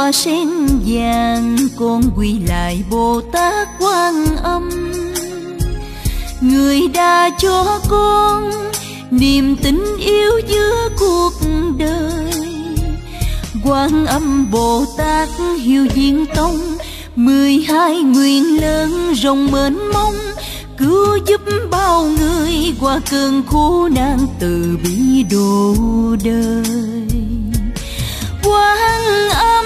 tòa sen vàng, con quy lại Bồ Tát Quan Âm. Người đã cho con niềm tin yêu giữa cuộc đời. Quan Âm Bồ Tát Hiếu Diên Tông, 12 nguyện lớn rộng mênh mông, cứu giúp bao người qua cơn khổ nạn, từ bi độ đời. Quan Âm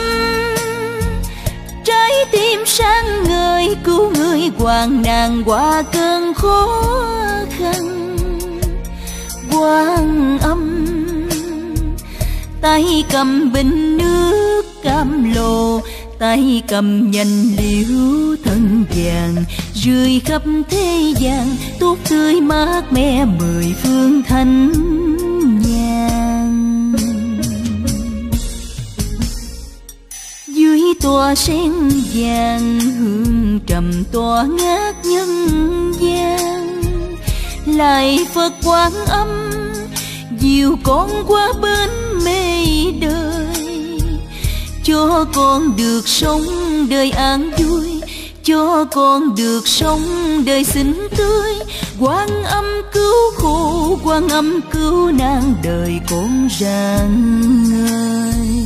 trái tim sáng ngời, cứu người hoạn nạn qua cơn khó khăn. Quan Âm tay cầm bình nước cam lồ, tay cầm nhành liễu thân vàng, rơi khắp thế gian tốt tươi mát mẻ 10 phương thanh nhàn. Dưới tòa sen vàng hương trầm tỏa ngát nhân gian, lại Phật Quan Âm dìu con qua bên mê đời, cho con được sống đời an vui, cho con được sống đời xinh tươi. Quan Âm cứu khổ, Quan Âm cứu nạn, đời con rạng ngời.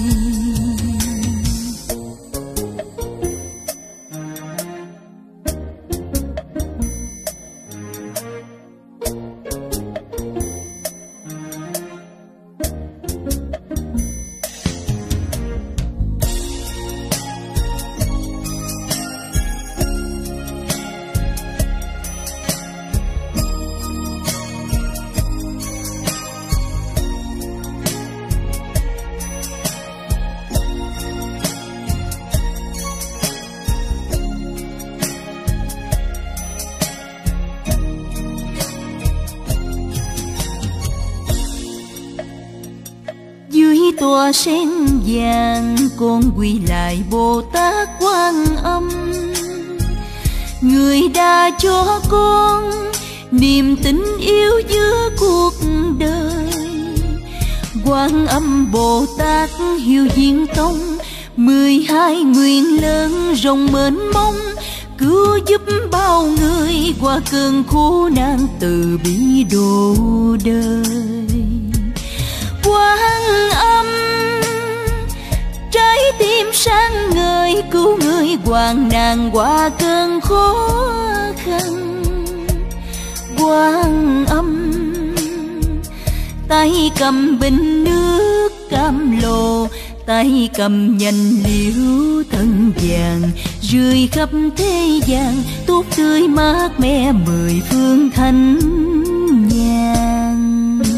Tòa sen vàng, con quy lại Bồ Tát Quan Âm. Người đã cho con niềm tin yêu giữa cuộc đời. Quan Âm Bồ Tát Hiếu Diên Tông, 12 nguyện lớn rộng mênh mông, cứu giúp bao người qua cơn khổ nạn, từ bi độ đời. Quan Âm trái tim sáng ngời, cứu người hoạn nạn qua cơn khó khăn. Quan Âm tay cầm bình nước cam lồ, tay cầm nhành liễu thân vàng, rơi khắp thế gian tốt tươi mát mẻ 10 phương thanh nhàn.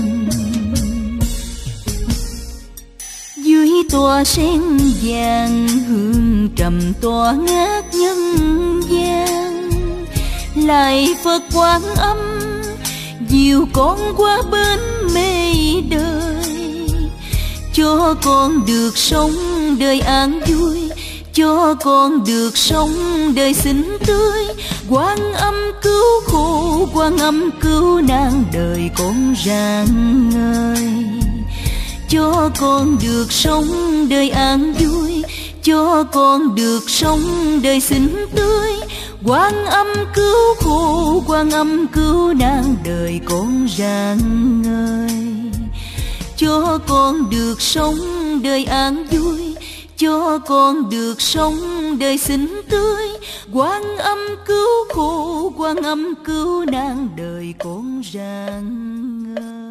Dưới tòa sen vàng hương trầm tỏa ngát nhân gian, lại Phật Quan Âm dìu con qua bên mê đời, cho con được sống đời an vui, cho con được sống đời xinh tươi. Quan Âm cứu khổ, Quan Âm cứu nạn, đời con rạng ngời. Cho con được sống đời an vui, cho con được sống đời xinh tươi. Quan Âm cứu khổ, Quan Âm cứu nạn, đời con rạng ngời. Cho con được sống đời an vui, cho con được sống đời xinh tươi. Quan Âm cứu khổ, Quan Âm cứu nạn, đời con rạng ngời.